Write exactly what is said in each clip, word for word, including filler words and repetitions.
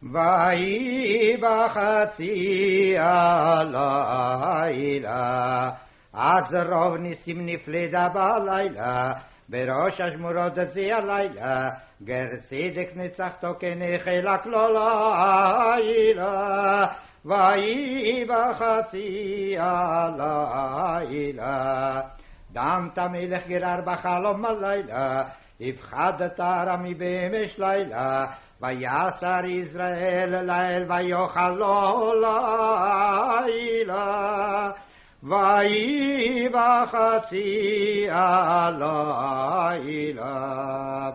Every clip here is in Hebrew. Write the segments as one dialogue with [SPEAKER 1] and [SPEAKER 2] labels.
[SPEAKER 1] ויהי בחצי הלילה, אז רוב ניסים נפלדה בלילה, בראש השמורות זה הלילה, גר צדק ניצחתו כנחלק לו לילה. ויהי בחצי הלילה, דמת מלך גרר בחלום הלילה, הפחדת רמי באמש לילה, ויסר ישראל ליל ויאכל לו לילה. ויהי בחצי הלילה,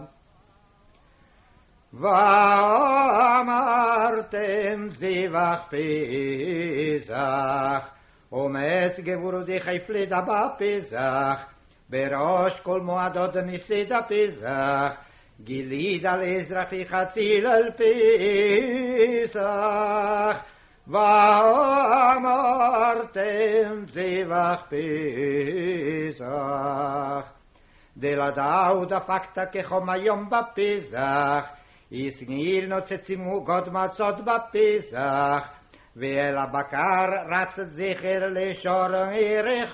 [SPEAKER 1] ואמרתם זבח פסח, אומץ גבורות יחפלדה בפסח, בראש כל מועדות ניסית פסח, גילית על אזרחי חציל על פסח. ואמרתם זבח פסח, דלדאו דפקת כחום היום בפסח, יסגיר נוצצים עוגות מצות בפסח, ואל הבקר רץ זכר לשור ערך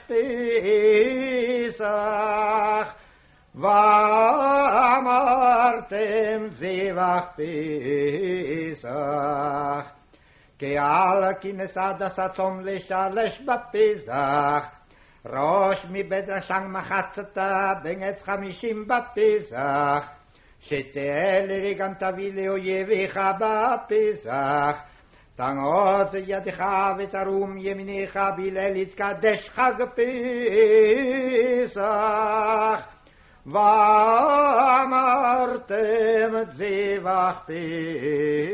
[SPEAKER 1] פסח. ואמרתם זבח פסח, כעל כנסה דסתום לשלש בפסח, ראש מבית רשן מחצתה בין עץ חמישים בפסח, שתהיה לרגן תביא לאויביך בפסח, תנעוץ ידך ותרום ימינך בליל יתקדש חג פסח. ואמרתם זבח פסח.